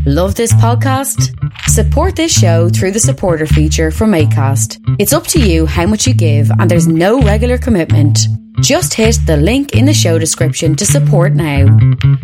Love this podcast? Support this show through the supporter feature from Acast. It's up to you how much you give, and there's no regular commitment. Just hit the link in the show description to support now.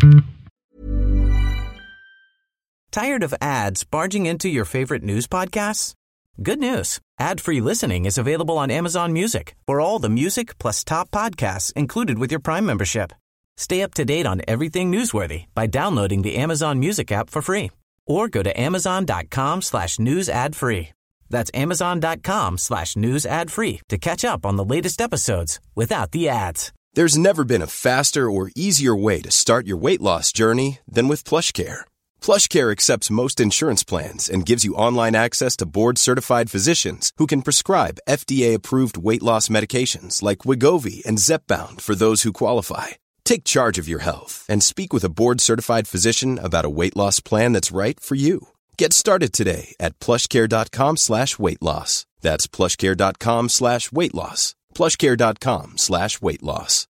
Tired of ads barging into your favorite news podcasts? Good news. Ad-free listening is available on Amazon Music for all the music plus top podcasts included with your Prime membership. Stay up to date on everything newsworthy by downloading the Amazon Music app for free or go to amazon.com/news ad free. That's amazon.com/news ad free to catch up on the latest episodes without the ads. There's never been a faster or easier way to start your weight loss journey than with PlushCare. PlushCare accepts most insurance plans and gives you online access to board-certified physicians who can prescribe FDA-approved weight loss medications like Wegovy and Zepbound for those who qualify. Take charge of your health and speak with a board-certified physician about a weight loss plan that's right for you. Get started today at plushcare.com/weight loss. That's plushcare.com/weight loss. plushcare.com/weight loss.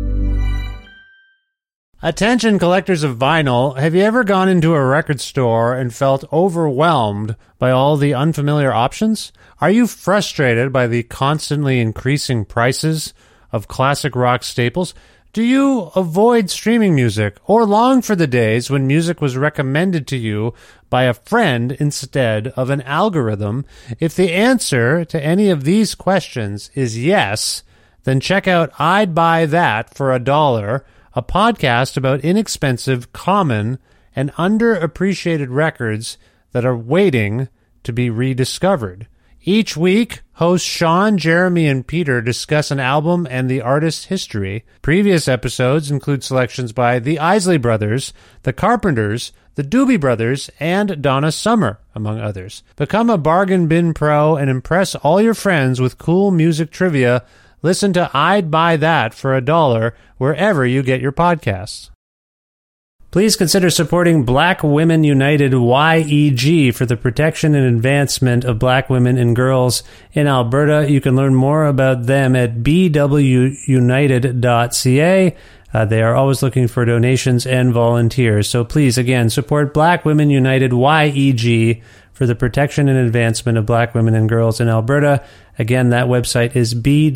Attention collectors of vinyl, have you ever gone into a record store and felt overwhelmed by all the unfamiliar options? Are you frustrated by the constantly increasing prices of classic rock staples? Do you avoid streaming music or long for the days when music was recommended to you by a friend instead of an algorithm? If the answer to any of these questions is yes, then check out I'd Buy That for $1, a podcast about inexpensive, common, and underappreciated records that are waiting to be rediscovered. Each week, hosts Sean, Jeremy, and Peter discuss an album and the artist's history. Previous episodes include selections by the Isley Brothers, the Carpenters, the Doobie Brothers, and Donna Summer, among others. Become a bargain bin pro and impress all your friends with cool music trivia. Listen to I'd Buy That for $1 wherever you get your podcasts. Please consider supporting Black Women United YEG for the protection and advancement of black women and girls in Alberta. You can learn more about them at bwunited.ca. They are always looking for donations and volunteers. So please, again, support Black Women United YEG for the protection and advancement of black women and girls in Alberta. Again, that website is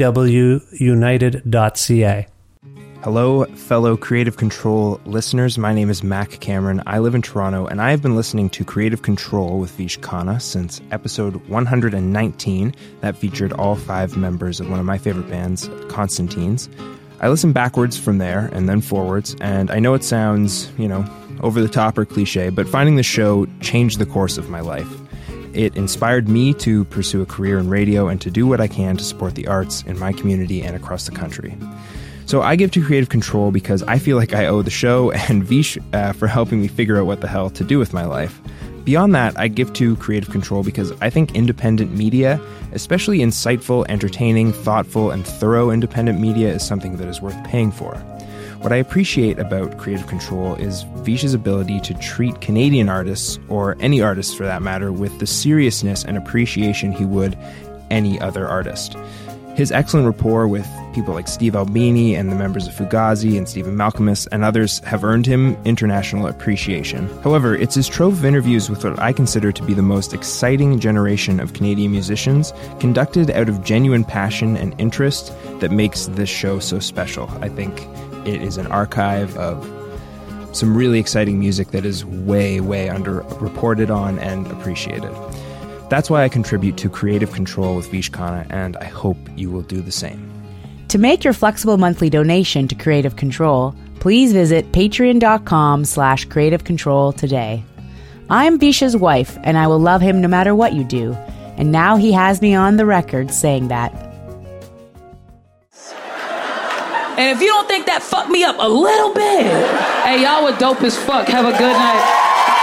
bwunited.ca. Hello, fellow Creative Control listeners. My name is Mac Cameron. I live in Toronto, and I have been listening to Creative Control with Vish Khanna since episode 119. That featured all 5 members of one of my favorite bands, Constantines. I listened backwards from there and then forwards, and I know it sounds, over the top or cliche, but finding the show changed the course of my life. It inspired me to pursue a career in radio and to do what I can to support the arts in my community and across the country. So I give to Creative Control because I feel like I owe the show and Vish for helping me figure out what the hell to do with my life. Beyond that, I give to Creative Control because I think independent media, especially insightful, entertaining, thoughtful, and thorough independent media, is something that is worth paying for. What I appreciate about Creative Control is Vish's ability to treat Canadian artists, or any artist for that matter, with the seriousness and appreciation he would any other artist. His excellent rapport with people like Steve Albini and the members of Fugazi and Stephen Malkmus and others have earned him international appreciation. However, it's his trove of interviews with what I consider to be the most exciting generation of Canadian musicians, conducted out of genuine passion and interest, that makes this show so special. I think it is an archive of some really exciting music that is way, way underreported on and appreciated. That's why I contribute to Creative Control with Vish Khanna, and I hope you will do the same. To make your flexible monthly donation to Creative Control, please visit patreon.com/Creative Control today. I'm Vish's wife, and I will love him no matter what you do. And now he has me on the record saying that. And if you don't think that fucked me up a little bit, hey, y'all were dope as fuck. Have a good night.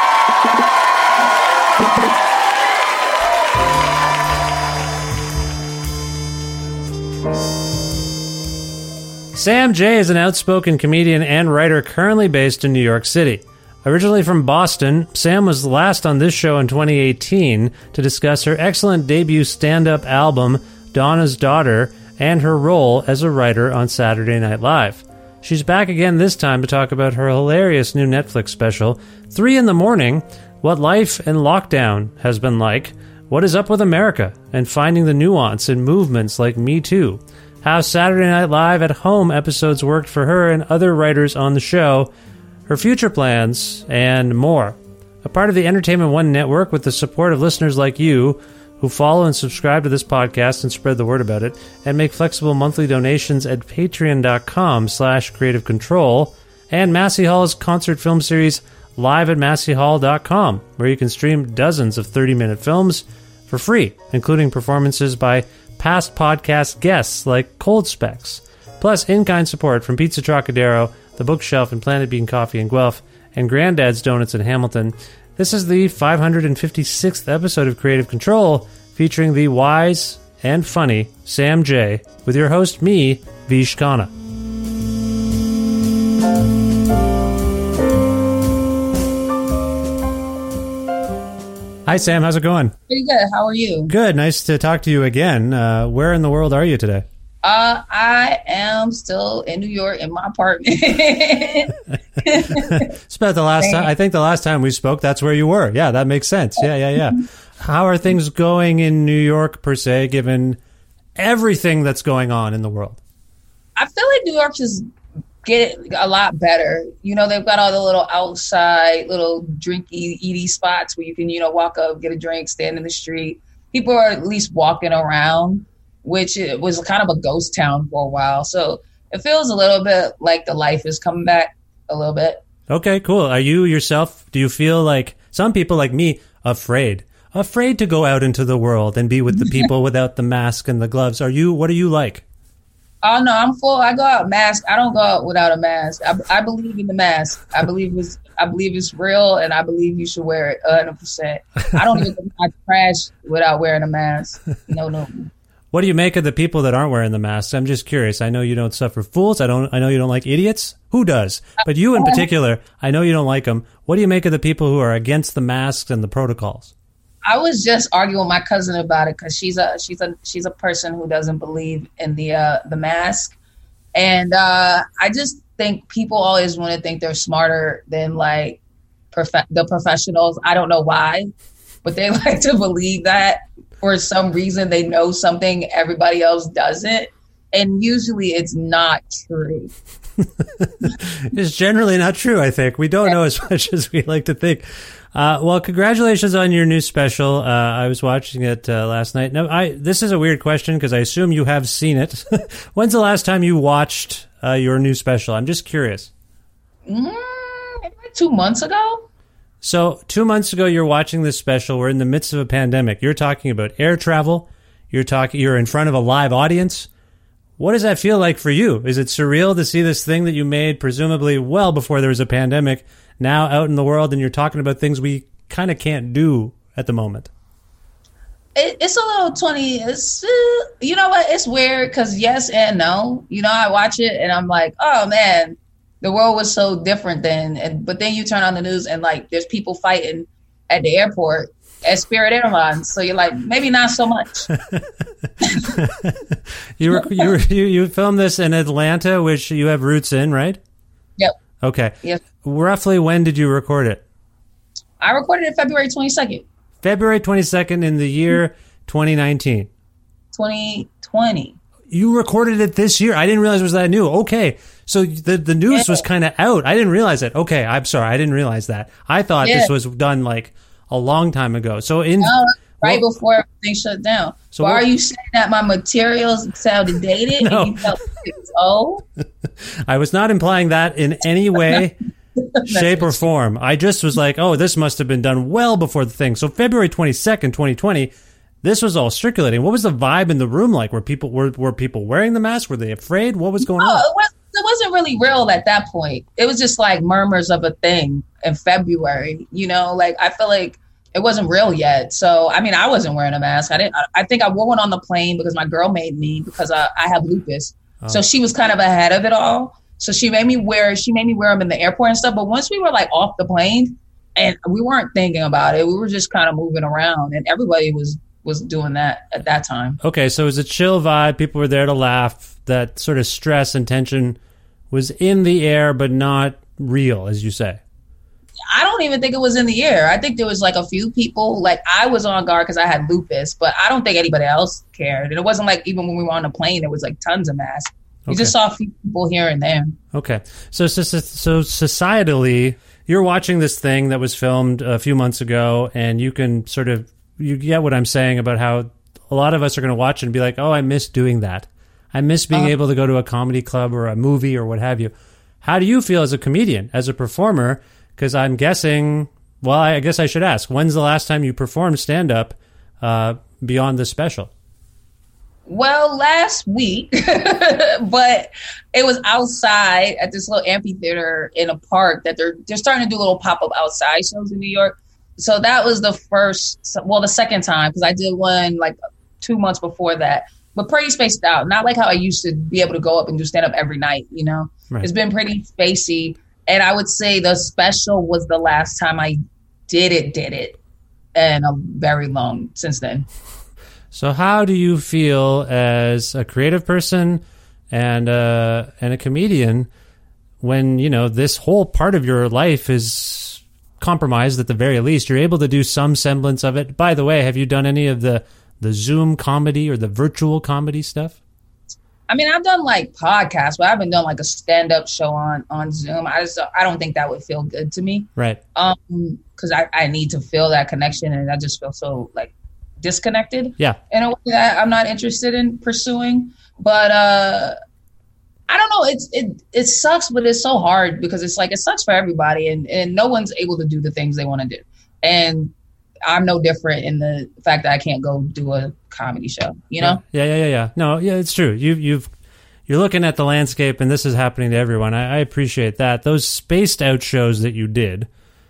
Sam Jay is an outspoken comedian and writer currently based in New York City. Originally from Boston, Sam was last on this show in 2018 to discuss her excellent debut stand-up album, Donna's Daughter, and her role as a writer on Saturday Night Live. She's back again this time to talk about her hilarious new Netflix special, 3 in the Morning, what life in lockdown has been like, what is up with America, and finding the nuance in movements like Me Too, how Saturday Night Live at Home episodes worked for her and other writers on the show, her future plans, and more. A part of the Entertainment One network with the support of listeners like you who follow and subscribe to this podcast and spread the word about it, and make flexible monthly donations at patreon.com/creativecontrol, and Massey Hall's concert film series live at masseyhall.com, where you can stream dozens of 30-minute films for free, including performances by past podcast guests like Cold Specs, plus in-kind support from Pizza Trocadero, The Bookshelf and Planet Bean Coffee in Guelph, and Granddad's Donuts in Hamilton. This is the 556th episode of Creative Control, featuring the wise and funny Sam J, with your host, me, Vish Khanna. Hi, Sam. How's it going? Pretty good. How are you? Good. Nice to talk to you again. Where in the world are you today? I am still in New York in my apartment. It's about the last time. I think the last time we spoke, that's where you were. Yeah, that makes sense. Yeah. How are things going in New York, per se, given everything that's going on in the world? I feel like New York is getting a lot better. You know, they've got all the little outside, little drinky, eaty spots where you can, walk up, get a drink, stand in the street. People are at least walking around, which it was kind of a ghost town for a while. So it feels a little bit like the life is coming back a little bit. Okay, cool. Are you yourself, do you feel like some people like me, afraid to go out into the world and be with the people without the mask and the gloves? What are you like? Oh, no, I'm full. I go out masked. I don't go out without a mask. I believe in the mask. I believe it's real, and I believe you should wear it 100%. I don't even think I trash without wearing a mask. No. What do you make of the people that aren't wearing the masks? I'm just curious. I know you don't suffer fools. I know you don't like idiots. Who does? But you in particular, I know you don't like them. What do you make of the people who are against the masks and the protocols? I was just arguing with my cousin about it because she's a person who doesn't believe in the mask, and I just think people always want to think they're smarter than like the professionals. I don't know why, but they like to believe that for some reason. They know something everybody else doesn't, and usually it's not true. It's generally not true. I think we don't know as much as we like to think. Well, congratulations on your new special. I was watching it last night. Now, this is a weird question because I assume you have seen it. When's the last time you watched your new special? I'm just curious. Maybe 2 months ago. So 2 months ago, you're watching this special. We're in the midst of a pandemic. You're talking about air travel. You're in front of a live audience. What does that feel like for you? Is it surreal to see this thing that you made presumably well before there was a pandemic now out in the world, and you're talking about things we kind of can't do at the moment? It's a little 20. You know what? It's weird because yes and no. I watch it and I'm like, oh man, the world was so different then. But then you turn on the news and like there's people fighting at the airport at Spirit Airlines. So you're like, maybe not so much. You filmed this in Atlanta, which you have roots in, right? Yep. Okay. Yep. Roughly when did you record it? I recorded it February 22nd. February 22nd in the year 2019. 2020. You recorded it this year? I didn't realize it was that new. Okay. So the news was kind of out. I didn't realize it. Okay. I'm sorry. I didn't realize that. I thought this was done like a long time ago. So before everything shut down. So why are you saying that my materials sounded dated and you felt it was old? I was not implying that in any way, shape, or form. I just was like, oh, this must have been done well before the thing. So February 22nd, 2020, this was all circulating. What was the vibe in the room like? Were people wearing the mask? Were they afraid? What was going on? It wasn't really real at that point. It was just like murmurs of a thing in February. Like I feel like it wasn't real yet. So, I mean, I wasn't wearing a mask. I think I wore one on the plane because my girl made me because I have lupus. Oh. So she was kind of ahead of it all. So she made me wear them in the airport and stuff. But once we were like off the plane and we weren't thinking about it, we were just kind of moving around and everybody was doing that at that time. Okay. So it was a chill vibe. People were there to laugh. That sort of stress and tension was in the air, but not real, as you say. I don't even think it was in the air. I think there was like a few people, like I was on guard because I had lupus, but I don't think anybody else cared. And it wasn't like even when we were on the plane, there was like tons of masks. You just saw a few people here and there. Okay. So societally, you're watching this thing that was filmed a few months ago, and you can you get what I'm saying about how a lot of us are going to watch it and be like, oh, I miss doing that. I miss being able to go to a comedy club or a movie or what have you. How do you feel as a comedian, as a performer? Because I'm guessing, well, I guess I should ask, when's the last time you performed stand-up beyond the special? Well, last week, but it was outside at this little amphitheater in a park that they're starting to do little pop-up outside shows in New York. So that was the second time, because I did one like 2 months before that, but pretty spaced out. Not like how I used to be able to go up and do stand-up every night, you know? Right. It's been pretty spacey. And I would say the special was the last time I did it, and a very long since then. So how do you feel as a creative person and a comedian when, you know, this whole part of your life is compromised at the very least? You're able to do some semblance of it. By the way, have you done any of the Zoom comedy or the virtual comedy stuff? I mean, I've done like podcasts, but I haven't done like a stand-up show on Zoom. I don't think that would feel good to me. Right. Because I need to feel that connection, and I just feel so like disconnected. Yeah. In a way that I'm not interested in pursuing. But I don't know. It sucks, but it's so hard because it's like it sucks for everybody, and no one's able to do the things they want to do. And I'm no different in the fact that I can't go do a comedy show, you know? Yeah. No, yeah, it's true. You're looking at the landscape, and this is happening to everyone. I appreciate that. Those spaced out shows that you did,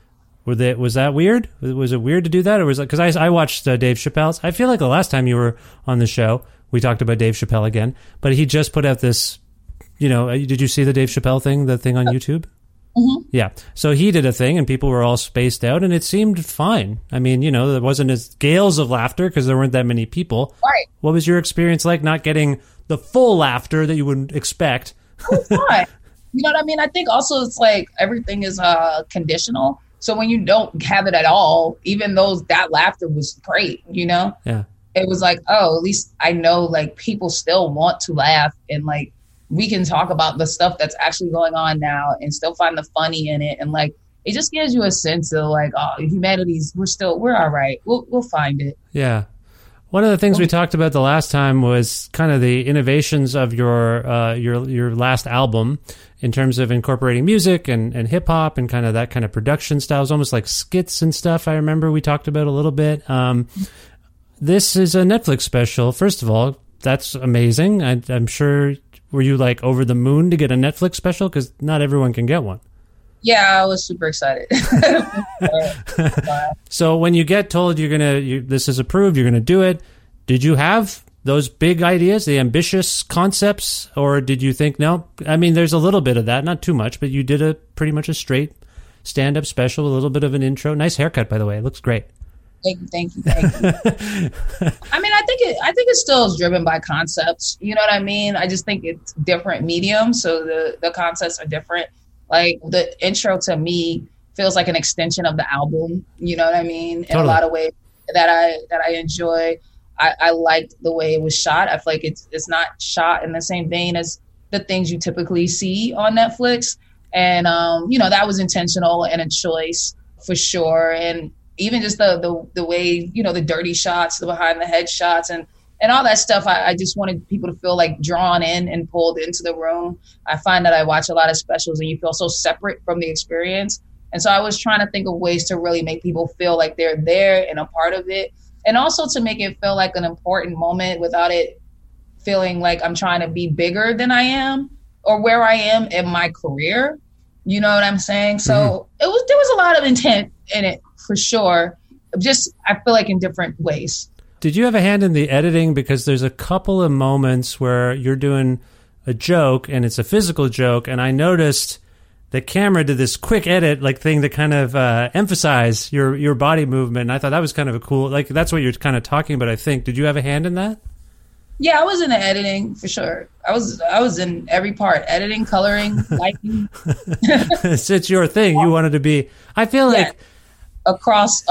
was that weird? Was it weird to do that? Or was it, because I watched Dave Chappelle's. I feel like the last time you were on the show, we talked about Dave Chappelle again, but he just put out this, you know, did you see the Dave Chappelle thing, the thing on YouTube? Mm-hmm. Yeah. So he did a thing and people were all spaced out and it seemed fine. I mean, you know, there wasn't as gales of laughter because there weren't that many people. Right. What was your experience like not getting the full laughter that you would expect? It's fine. You know what I mean? I think also it's like everything is conditional. So when you don't have it at all, even though that laughter was great, you know? Yeah. It was like, oh, at least I know like people still want to laugh and like we can talk about the stuff that's actually going on now and still find the funny in it. And like, it just gives you a sense of like, oh, humanity's, we're all right. We'll find it. Yeah. One of the things we talked about the last time was kind of the innovations of your last album in terms of incorporating music and hip hop and kind of that kind of production styles, almost like skits and stuff. I remember we talked about a little bit. This is a Netflix special. First of all, that's amazing. I'm sure. Were you like over the moon to get a Netflix special? Because not everyone can get one. Yeah, I was super excited. So when you get told this is approved, you're gonna do it. Did you have those big ideas, the ambitious concepts, or did you think no? I mean, there's a little bit of that, not too much, but you did pretty much a straight stand-up special, a little bit of an intro. Nice haircut, by the way. It looks great. Thank you. I mean, I think it still is driven by concepts. You know what I mean? I just think it's different mediums, so the concepts are different. Like the intro to me feels like an extension of the album. You know what I mean? In a lot of ways that I enjoy. I liked the way it was shot. I feel like it's not shot in the same vein as the things you typically see on Netflix, and you know, that was intentional and a choice for sure. And even just the way, you know, the dirty shots, the behind the head shots and all that stuff, I just wanted people to feel like drawn in and pulled into the room. I find that I watch a lot of specials and you feel so separate from the experience. And so I was trying to think of ways to really make people feel like they're there and a part of it. And also to make it feel like an important moment without it feeling like I'm trying to be bigger than I am or where I am in my career. You know what I'm saying? So there was a lot of intent in it. For sure. Just, I feel like in different ways. Did you have a hand in the editing? Because there's a couple of moments where you're doing a joke and it's a physical joke. And I noticed the camera did this quick edit like thing to kind of emphasize your body movement. And I thought that was kind of a cool, like that's what you're kind of talking about, I think. Did you have a hand in that? Yeah, I was in the editing for sure. I was in every part: editing, coloring, lighting. It's your thing. You wanted to be. I feel like across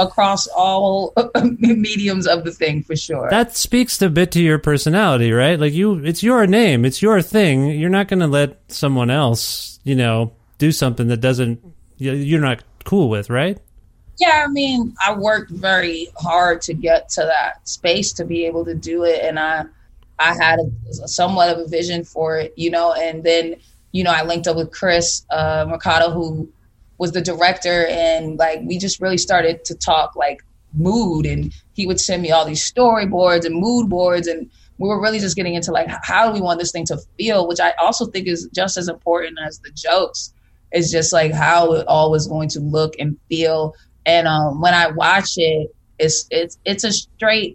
all mediums of the thing for sure. That speaks a bit to your personality, right? Like it's your name, it's your thing. You're not going to let someone else, do something that you're not cool with, right? Yeah, I mean, I worked very hard to get to that space to be able to do it, and I had somewhat of a vision for it, and then, I linked up with Chris Mercado, who was the director, and like we just really started to talk like mood, and he would send me all these storyboards and mood boards, and we were really just getting into like how do we want this thing to feel, which I also think is just as important as the jokes. It's just like how it all was going to look and feel. And when I watch it, it's a straight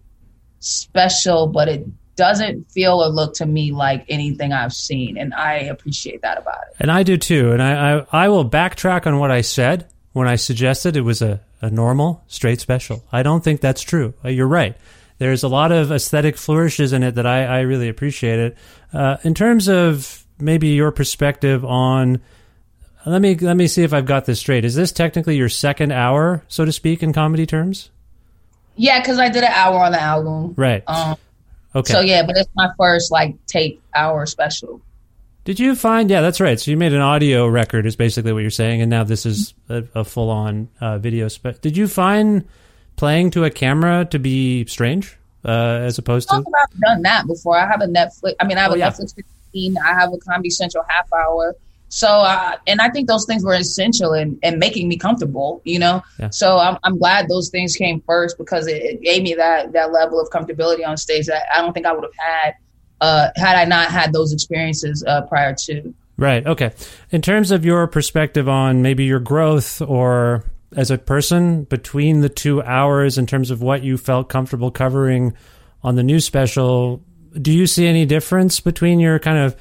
special, but it doesn't feel or look to me like anything I've seen, and I appreciate that about it. And I do too. And I will backtrack on what I said when I suggested it was a normal, straight special. I don't think that's true. You're right. There's a lot of aesthetic flourishes in it that I really appreciate it. In terms of maybe your perspective on, let me see if I've got this straight. Is this technically your second hour, so to speak, in comedy terms? Yeah, because I did an hour on the album. Right. Okay. So yeah, but it's my first take hour special. Did you find? Yeah, that's right. So you made an audio record, is basically what you're saying, and now this is a full on video. Did you find playing to a camera to be strange, as opposed to? I've done that before. I have a Netflix. I mean, I have Netflix 15. I have a Comedy Central half hour. So, and I think those things were essential in making me comfortable, Yeah. So I'm glad those things came first, because it gave me that level of comfortability on stage that I don't think I would have had I not had those experiences prior to. Right. Okay. In terms of your perspective on maybe your growth or as a person between the 2 hours, in terms of what you felt comfortable covering on the new special, do you see any difference between your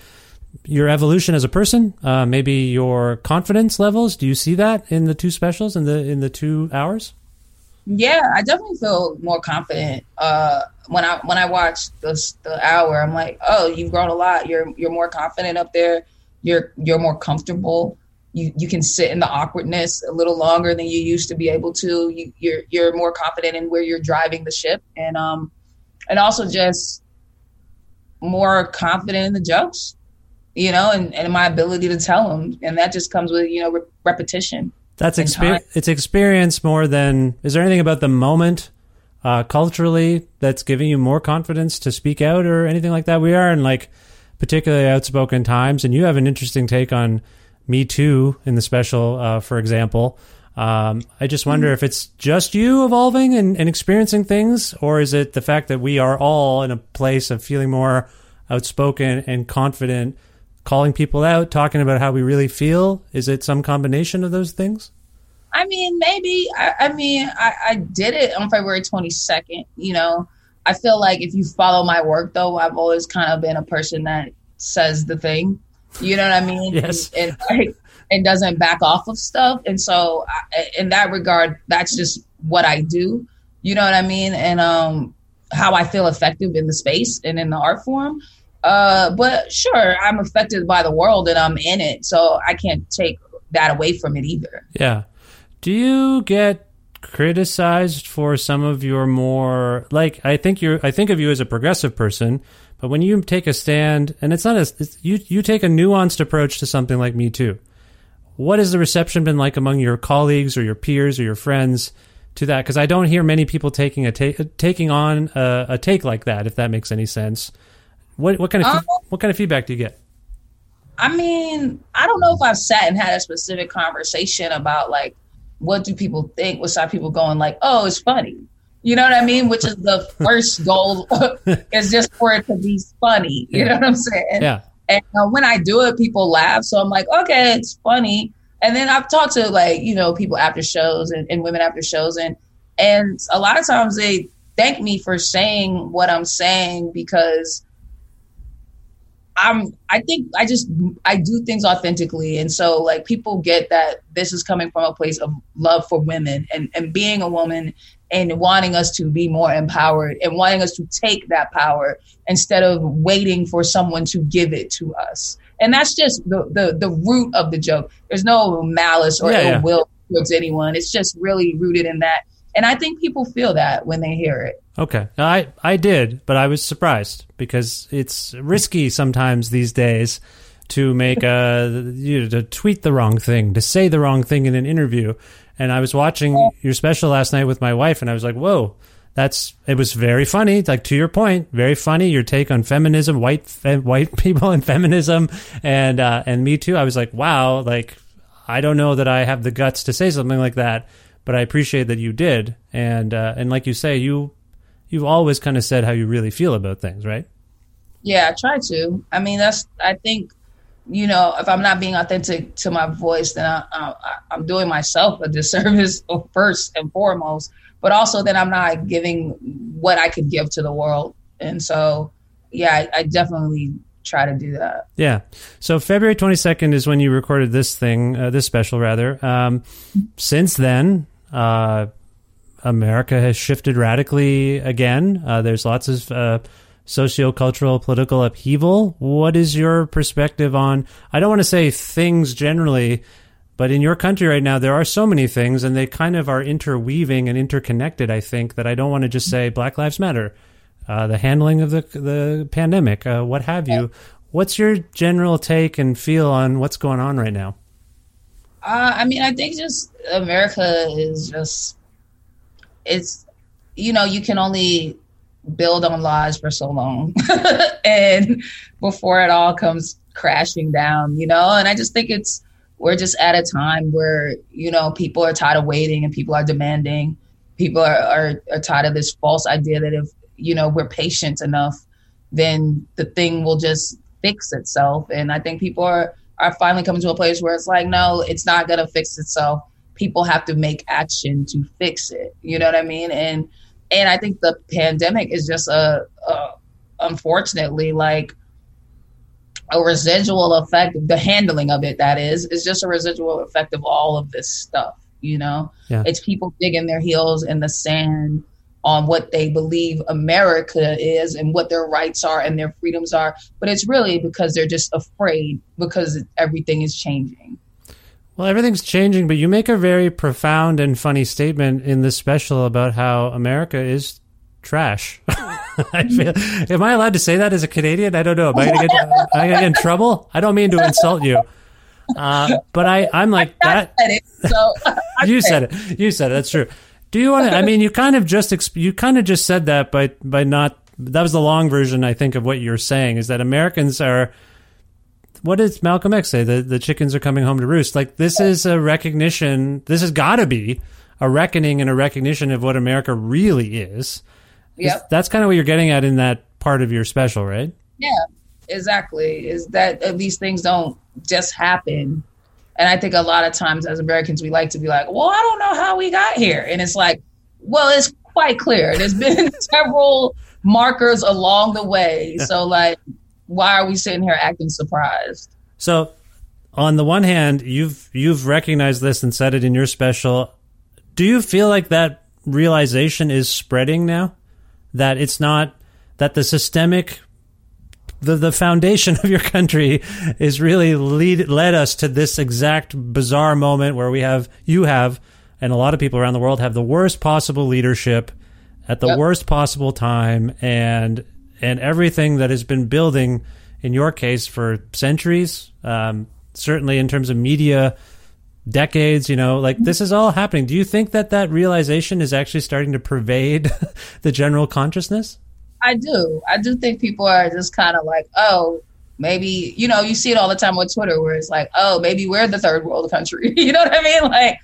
evolution as a person, maybe your confidence levels? Do you see that in the two specials, in the 2 hours? Yeah, I definitely feel more confident. When I watch the hour, I'm like, oh, you've grown a lot. You're more confident up there. You're more comfortable. You can sit in the awkwardness a little longer than you used to be able to. You're more confident in where you're driving the ship, and also just more confident in the jokes. And my ability to tell them. And that just comes with, repetition. That's it's experience more than, is there anything about the moment culturally that's giving you more confidence to speak out or anything like that? We are in particularly outspoken times, and you have an interesting take on Me Too in the special, for example. I just wonder if it's just you evolving and experiencing things, or is it the fact that we are all in a place of feeling more outspoken and confident, calling people out, talking about how we really feel? Is it some combination of those things? I mean, maybe. I did it on February 22nd. I feel like if you follow my work, though, I've always kind of been a person that says the thing. You know what I mean? Yes. And doesn't back off of stuff. And so in that regard, that's just what I do. You know what I mean? And how I feel effective in the space and in the art form. But sure, I'm affected by the world and I'm in it, so I can't take that away from it either. Yeah. Do you get criticized for some of your more, I think of you as a progressive person, but when you take a stand, and it's not you take a nuanced approach to something like Me Too. What has the reception been like among your colleagues or your peers or your friends to that? Because I don't hear many people taking on a take like that, if that makes any sense. What kind of feedback do you get? I mean, I don't know if I've sat and had a specific conversation about what do people think, without people going oh, it's funny. You know what I mean? Which is the first goal is just for it to be funny. You know what I'm saying? Yeah. And when I do it, people laugh. So I'm like, okay, it's funny. And then I've talked to people after shows and women after shows. And a lot of times they thank me for saying what I'm saying, because I think I do things authentically. And so like people get that this is coming from a place of love for women and being a woman and wanting us to be more empowered and wanting us to take that power instead of waiting for someone to give it to us. And that's just the root of the joke. There's no malice or ill will towards anyone. It's just really rooted in that. And I think people feel that when they hear it. Okay. I did, but I was surprised because it's risky sometimes these days to make to tweet the wrong thing, to say the wrong thing in an interview. And I was watching your special last night with my wife, and I was like, whoa, it was very funny. Like, to your point, very funny. Your take on feminism, white people and feminism, and Me Too. I was like, wow, like, I don't know that I have the guts to say something like that, but I appreciate that you did. And like you say, you've always kind of said how you really feel about things, right? Yeah, I try to. I mean, I think, you know, if I'm not being authentic to my voice, then I'm doing myself a disservice first and foremost, but also then I'm not giving what I could give to the world. And so, yeah, I definitely try to do that. Yeah. So February 22nd is when you recorded this special rather. Since then, America has shifted radically again. There's lots of socio-cultural, political upheaval. What is your perspective on, I don't want to say things generally, but in your country right now, there are so many things and they kind of are interweaving and interconnected, I think, that I don't want to just say Black Lives Matter, the handling of the pandemic, what have you. What's your general take and feel on what's going on right now? I mean, I think just America is just, it's, you know, you can only build on lies for so long and before it all comes crashing down, you know. And I just think we're just at a time where, you know, people are tired of waiting and people are demanding. People are tired of this false idea that if, you know, we're patient enough, then the thing will just fix itself. And I think people are finally coming to a place where it's like, no, it's not going to fix itself. People have to make action to fix it. You know what I mean? And I think the pandemic is just unfortunately, like a residual effect. The handling of it, that is just a residual effect of all of this stuff. You know, It's people digging their heels in the sand on what they believe America is and what their rights are and their freedoms are. But it's really because they're just afraid because everything is changing. Well, everything's changing, but you make a very profound and funny statement in this special about how America is trash. Am I allowed to say that as a Canadian? I don't know. Am I going to get in trouble? I don't mean to insult you. But I'm like that. You said it. You said it. That's true. Do you want to, I mean, you kind of just said that by not, that was the long version, I think, of what you're saying, is that Americans are, what did Malcolm X say? The chickens are coming home to roost. Like, this is a recognition. This has got to be a reckoning and a recognition of what America really is. Yep. That's kind of what you're getting at in that part of your special, right? Yeah, exactly. Is that these things don't just happen. And I think a lot of times as Americans, we like to be like, well, I don't know how we got here. And it's like, well, it's quite clear. There's been several markers along the way. So, like, why are we sitting here acting surprised? So on the one hand, you've recognized this and said it in your special. Do you feel like that realization is spreading now? That it's not, that the systemic, the foundation of your country is really led us to this exact bizarre moment where you have, and a lot of people around the world have the worst possible leadership at the worst possible time, and everything that has been building, in your case, for centuries, certainly in terms of media, decades, you know, like, this is all happening. Do you think that realization is actually starting to pervade the general consciousness? I do. I do think people are just kind of like, oh, maybe, you know, you see it all the time on Twitter where it's like, oh, maybe we're the third world country. You know what I mean? Like,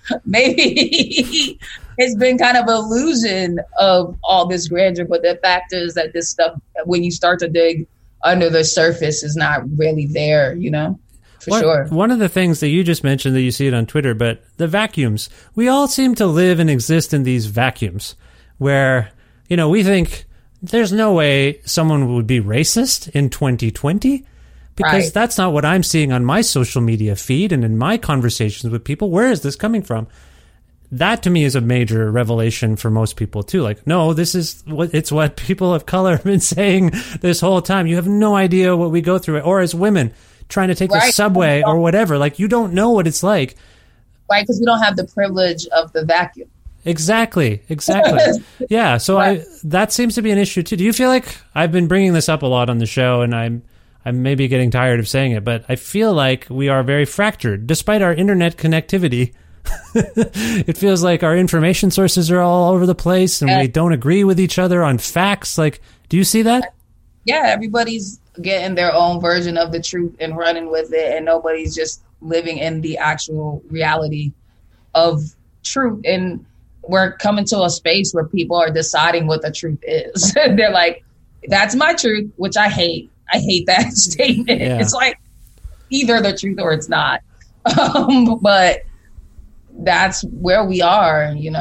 maybe it's been kind of an illusion of all this grandeur. But the fact is that this stuff, when you start to dig under the surface, is not really there, you know? Sure. One of the things that you just mentioned, that you see it on Twitter, but the vacuums. We all seem to live and exist in these vacuums where, you know, we think there's no way someone would be racist in 2020. because that's not what I'm seeing on my social media feed and in my conversations with people. Where is this coming from? That to me is a major revelation for most people too. Like, no, this is what people of color have been saying this whole time. You have no idea what we go through. Or as women trying to take the subway or whatever, like you don't know what it's like. Right, because we don't have the privilege of the vacuum. Exactly. Yeah, so that seems to be an issue too. Do you feel like I've been bringing this up a lot on the show, and I'm maybe getting tired of saying it, but I feel like we are very fractured, despite our internet connectivity. It feels like our information sources are all over the place, and we don't agree with each other on facts. Like, do you see that? Yeah, everybody's getting their own version of the truth and running with it, and nobody's just living in the actual reality of truth. And we're coming to a space where people are deciding what the truth is. They're like, that's my truth, which I hate. I hate that statement. Yeah. It's like either the truth or it's not. But that's where we are, and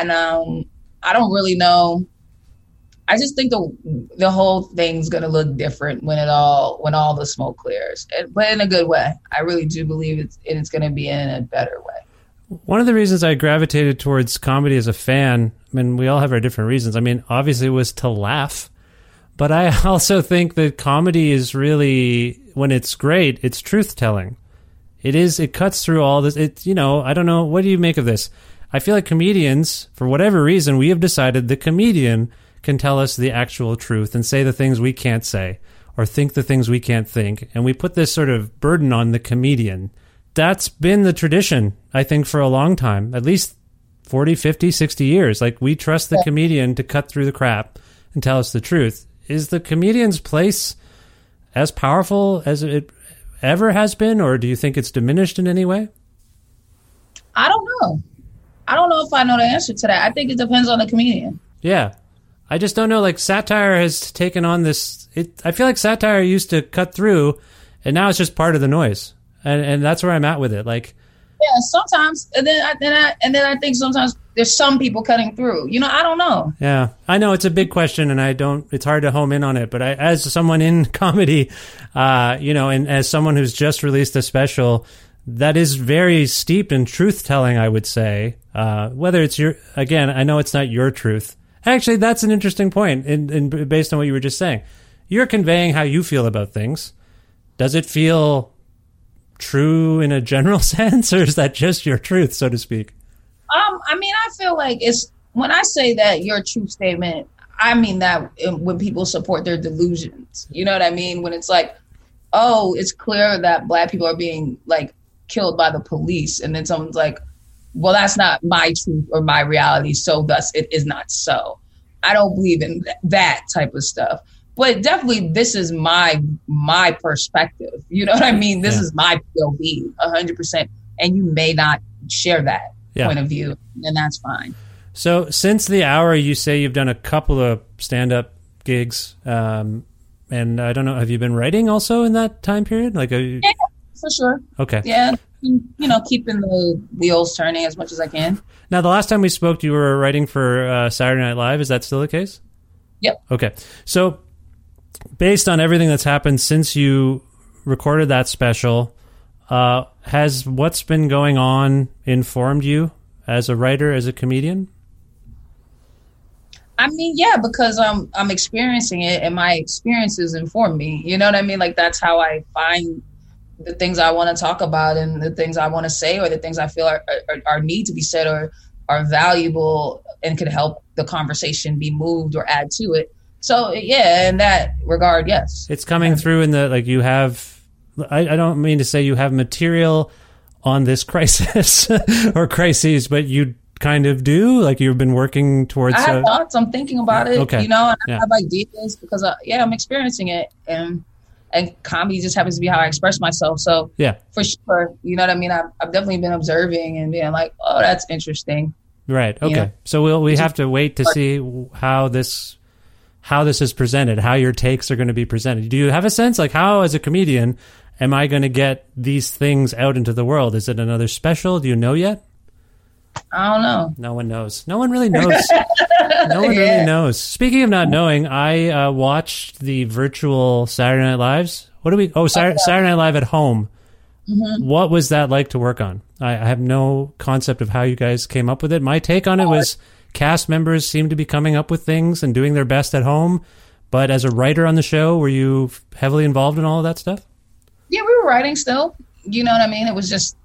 I don't really know. I just think the whole thing's gonna look different when all the smoke clears, but in a good way. I really do believe it's gonna be in a better way. One of the reasons I gravitated towards comedy as a fan, I mean, we all have our different reasons. I mean, obviously it was to laugh, but I also think that comedy is really, when it's great, it's truth telling. It cuts through all this. I don't know. What do you make of this? I feel like comedians, for whatever reason, we have decided the comedian can tell us the actual truth and say the things we can't say or think the things we can't think. And we put this sort of burden on the comedian. That's been the tradition, I think, for a long time, at least 40, 50, 60 years. Like, we trust the comedian to cut through the crap and tell us the truth. Is the comedian's place as powerful as it ever has been, or do you think it's diminished in any way? I don't know. I don't know if I know the answer to that. I think it depends on the comedian. Yeah. I just don't know. Like, satire has taken on this. I feel like satire used to cut through, and now it's just part of the noise. And that's where I'm at with it. Like, yeah, sometimes, and then I think sometimes there's some people cutting through. I don't know. Yeah, I know it's a big question, and it's hard to home in on it. But as someone in comedy, and as someone who's just released a special that is very steeped in truth telling, I would say, whether it's again, I know it's not your truth. Actually, that's an interesting point. In based on what you were just saying, you're conveying how you feel about things. Does it feel true in a general sense, or is that just your truth, so to speak? I mean, I feel like when I say that your truth statement, I mean that when people support their delusions. You know what I mean? When it's like, oh, it's clear that Black people are being like killed by the police, and then someone's like, well, that's not my truth or my reality, so thus it is not so. I don't believe in that type of stuff. But definitely, this is my perspective. You know what I mean? This is my POV, 100%. And you may not share that point of view, and that's fine. So since the hour, you say you've done a couple of stand-up gigs. And I don't know, have you been writing also in that time period? Yeah, for sure. Okay. Yeah, keeping the wheels turning as much as I can. Now, the last time we spoke, you were writing for Saturday Night Live. Is that still the case? Yep. Okay. So based on everything that's happened since you recorded that special, has what's been going on informed you as a writer, as a comedian? I mean, yeah, because I'm experiencing it, and my experiences inform me. You know what I mean? Like, that's how I find the things I want to talk about, and the things I want to say, or the things I feel are need to be said, or are valuable and could help the conversation be moved or add to it. So, yeah, in that regard, yes. It's coming through in the, like, you have, I don't mean to say you have material on this crisis or crises, but you kind of do? Like, you've been working towards... I have thoughts. I'm thinking about it, okay. And I have ideas because, I'm experiencing it. And comedy just happens to be how I express myself. So, yeah, for sure, you know what I mean? I've definitely been observing and being like, oh, that's interesting. Right, okay. So we have to wait to see how this is presented, how your takes are going to be presented. Do you have a sense, like, how, as a comedian, am I going to get these things out into the world? Is it another special? Do you know yet? I don't know. No one knows. No one really knows. No one really knows. Speaking of not knowing, I watched the virtual Saturday Night Lives. What do we? Oh, Saturday Night Live at Home. Mm-hmm. What was that like to work on? I have no concept of how you guys came up with it. My take on it was cast members seemed to be coming up with things and doing their best at home. But as a writer on the show, were you heavily involved in all of that stuff? Yeah, we were writing still. You know what I mean? It was just,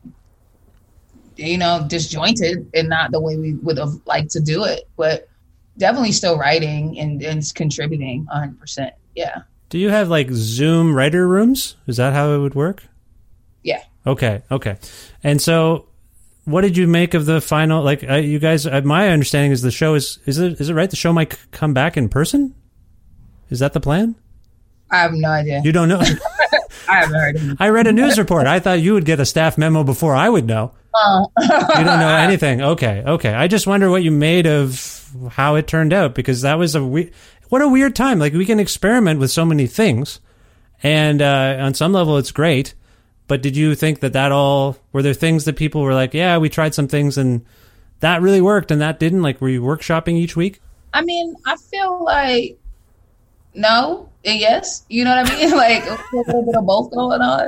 disjointed and not the way we would have liked to do it. But definitely still writing and contributing 100%. Yeah. Do you have like Zoom writer rooms? Is that how it would work? Yeah. Okay. And so what did you make of the final, like you guys, my understanding is the show is it right? The show might come back in person? Is that the plan? I have no idea. You don't know? I haven't heard of it. I read a news report. I thought you would get a staff memo before I would know. You don't know anything. Okay. I just wonder what you made of how it turned out, because that was what a weird time. Like, we can experiment with so many things, and on some level it's great. But did you think were there things that people were like, yeah, we tried some things and that really worked and that didn't? Like, were you workshopping each week? I mean, I feel like no and yes. You know what I mean? Like, a little bit of both going on.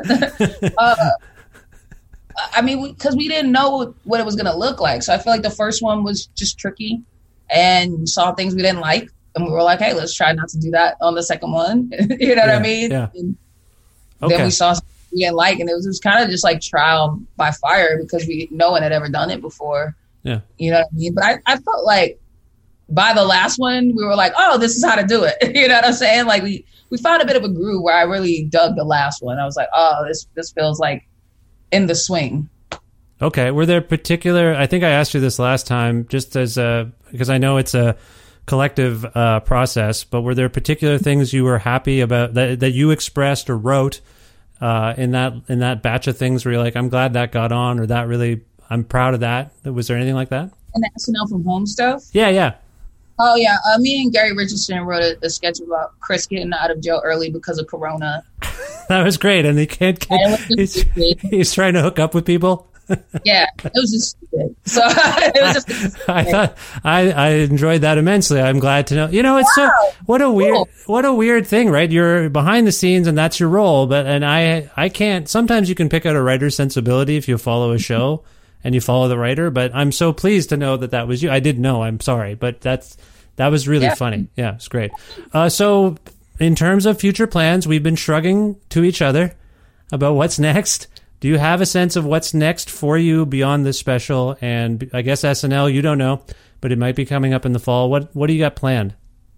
I mean, because we didn't know what it was going to look like. So I feel like the first one was just tricky and we saw things we didn't like. And we were like, hey, let's try not to do that on the second one. You know what I mean? Yeah. And then we saw something we didn't like. And it was kind of just like trial by fire because no one had ever done it before. Yeah. You know what I mean? But I felt like by the last one, we were like, oh, this is how to do it. You know what I'm saying? Like, we found a bit of a groove where I really dug the last one. I was like, oh, this feels like in the swing. Okay. Were there particular, I think I asked you this last time, just as because I know it's a collective process, but were there particular things you were happy about that you expressed or wrote in that batch of things where you're like, I'm glad that got on, or that really, I'm proud of that? Was there anything like that? And the SNL from Home stuff? Yeah. Oh, yeah. Me and Gary Richardson wrote a sketch about Chris getting out of jail early because of Corona. That was great. And he's trying to hook up with people. Yeah, it was just stupid. So it was just. I thought I enjoyed that immensely. I'm glad to know. You know, it's what a weird thing, right? You're behind the scenes and that's your role, and I can't. Sometimes you can pick out a writer's sensibility if you follow a show and you follow the writer. But I'm so pleased to know that was you. I didn't know. I'm sorry, but that was really funny. Yeah, it's great. So in terms of future plans, we've been shrugging to each other about what's next. Do you have a sense of what's next for you beyond this special? And I guess SNL, you don't know, but it might be coming up in the fall. What do you got planned?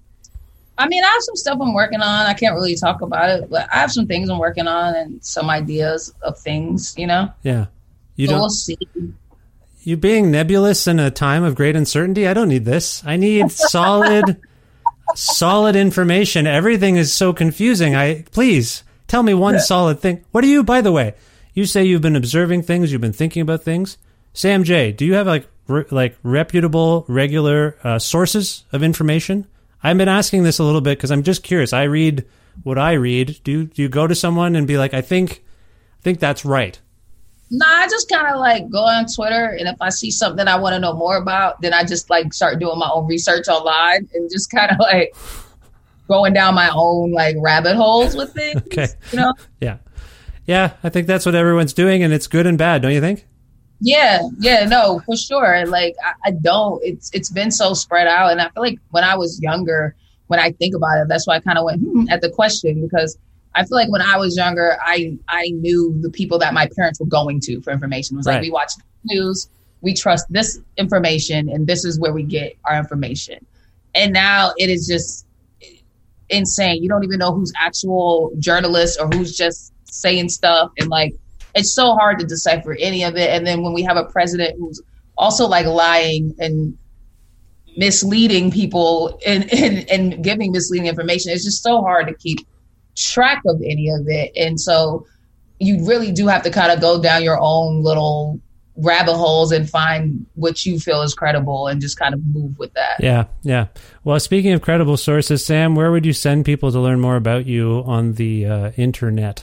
I mean, I have some stuff I'm working on. I can't really talk about it, but I have some things I'm working on and some ideas of things, you know? Yeah. We'll see. You being nebulous in a time of great uncertainty? I don't need this. I need solid information. Everything is so confusing. Please tell me one solid thing. What do you, by the way, you say you've been observing things, you've been thinking about things. Sam J, do you have like reputable, regular sources of information? I've been asking this a little bit because I'm just curious. I read what I read. Do you go to someone and be like, I think that's right? No, I just kind of like go on Twitter, and if I see something I want to know more about, then I just like start doing my own research online and just kind of like going down my own like rabbit holes with things. Okay. You know? Yeah, I think that's what everyone's doing, and it's good and bad, don't you think? Yeah, no, for sure. Like, I don't. It's been so spread out, and I feel like when I was younger, when I think about it, that's why I kind of went at the question, because I feel like when I was younger, I knew the people that my parents were going to for information. It was like, we watch the news, we trust this information, and this is where we get our information. And now it is just insane. You don't even know who's actual journalists or who's just saying stuff, and like it's so hard to decipher any of it. And then when we have a president who's also like lying and misleading people and giving misleading information, it's just so hard to keep track of any of it. And so you really do have to kind of go down your own little rabbit holes and find what you feel is credible and just kind of move with that. Yeah. Well, speaking of credible sources, Sam, where would you send people to learn more about you on the internet?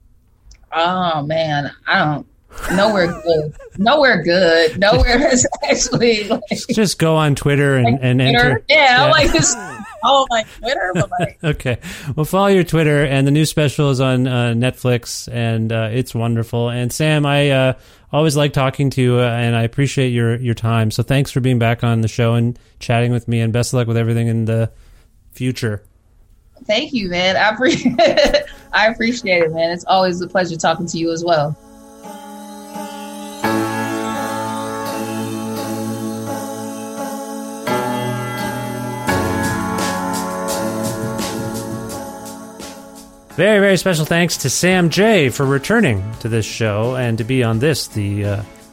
Oh man, I don't. Nowhere good. Nowhere is actually. Like, just go on Twitter and enter. Yeah, like this. follow my Twitter, but like, Okay. Well, follow your Twitter, and the new special is on Netflix, and it's wonderful. And Sam, I always like talking to you, and I appreciate your time. So thanks for being back on the show and chatting with me, and best of luck with everything in the future. thank you, man. I appreciate it, man. It's always a pleasure talking to you as well. Very, very special thanks to Sam J for returning to this show and to be on this, the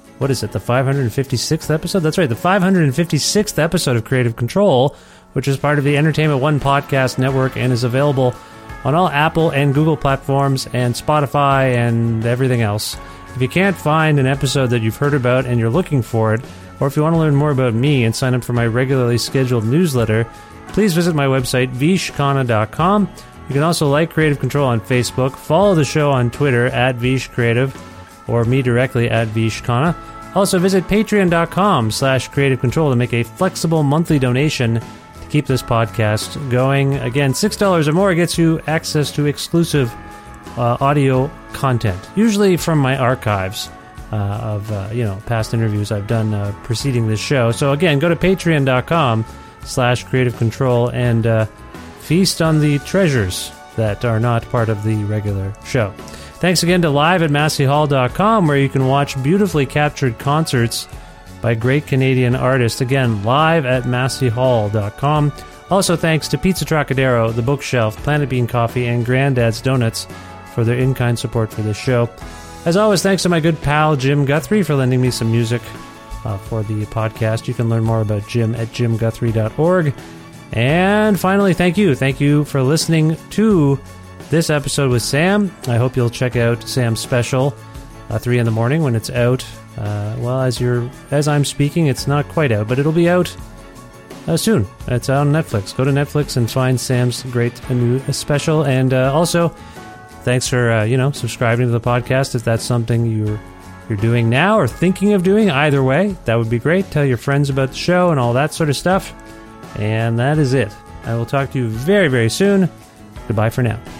556th episode? That's right, the 556th episode of Creative Control, which is part of the Entertainment One podcast network and is available on all Apple and Google platforms and Spotify and everything else. If you can't find an episode that you've heard about and you're looking for it, or if you want to learn more about me and sign up for my regularly scheduled newsletter, please visit my website, vishkhanna.com. You can also like Creative Control on Facebook, follow the show on Twitter at VishCreative, or me directly at Vishkhanna. Also visit patreon.com/Creative Control to make a flexible monthly donation to keep this podcast going. Again, $6 or more gets you access to exclusive audio content, usually from my archives of past interviews I've done preceding this show. So again, go to patreon.com/Creative Control and feast on the treasures that are not part of the regular show. Thanks again to live@masseyhall.com, where you can watch beautifully captured concerts by great Canadian artists. Again, live@masseyhall.com. Also thanks to Pizza Trocadero, The Bookshelf, Planet Bean Coffee, and Granddad's Donuts for their in-kind support for this show. As always, thanks to my good pal Jim Guthrie for lending me some music for the podcast. You can learn more about Jim at jimguthrie.org. And finally, thank you. Thank you for listening to this episode with Sam. I hope you'll check out Sam's special, 3 in the morning, when it's out. As I'm speaking, it's not quite out, but it'll be out soon. It's out on Netflix. Go to Netflix and find Sam's great new special. And also, thanks for subscribing to the podcast. If that's something you're doing now or thinking of doing, either way, that would be great. Tell your friends about the show and all that sort of stuff. And that is it. I will talk to you very, very soon. Goodbye for now.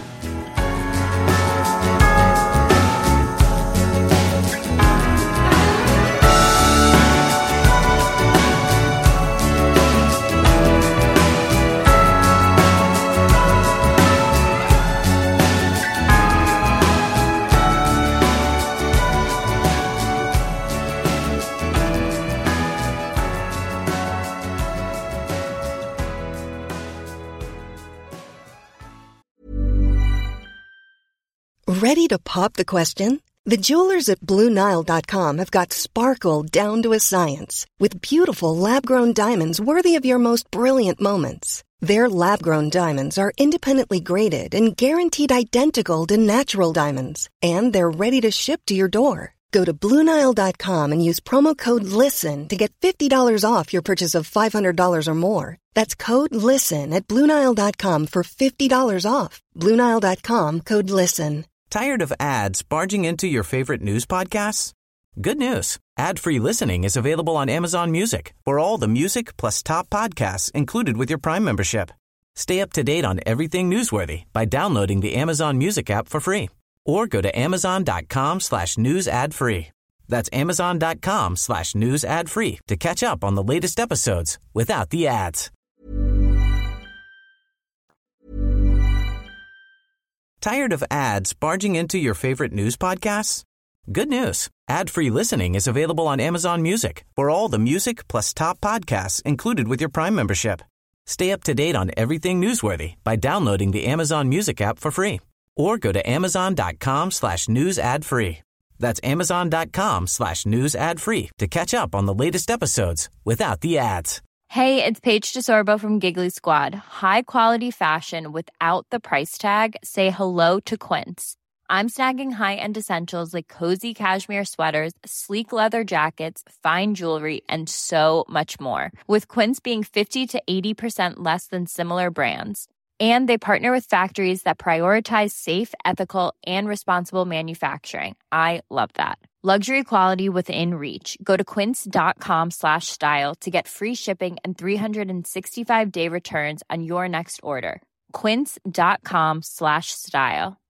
Ready to pop the question? The jewelers at BlueNile.com have got sparkle down to a science with beautiful lab-grown diamonds worthy of your most brilliant moments. Their lab-grown diamonds are independently graded and guaranteed identical to natural diamonds, and they're ready to ship to your door. Go to BlueNile.com and use promo code LISTEN to get $50 off your purchase of $500 or more. That's code LISTEN at BlueNile.com for $50 off. BlueNile.com, code LISTEN. Tired of ads barging into your favorite news podcasts? Good news. Ad-free listening is available on Amazon Music for all the music plus top podcasts included with your Prime membership. Stay up to date on everything newsworthy by downloading the Amazon Music app for free. Or go to amazon.com/news ad free. That's amazon.com/news ad free to catch up on the latest episodes without the ads. Tired of ads barging into your favorite news podcasts? Good news. Ad-free listening is available on Amazon Music for all the music plus top podcasts included with your Prime membership. Stay up to date on everything newsworthy by downloading the Amazon Music app for free. Or go to amazon.com/news ad free. That's amazon.com/news ad free to catch up on the latest episodes without the ads. Hey, it's Paige DeSorbo from Giggly Squad. High quality fashion without the price tag. Say hello to Quince. I'm snagging high-end essentials like cozy cashmere sweaters, sleek leather jackets, fine jewelry, and so much more. With Quince being 50 to 80% less than similar brands. And they partner with factories that prioritize safe, ethical, and responsible manufacturing. I love that. Luxury quality within reach. Go to quince.com/style to get free shipping and 365-day returns on your next order. Quince.com/style.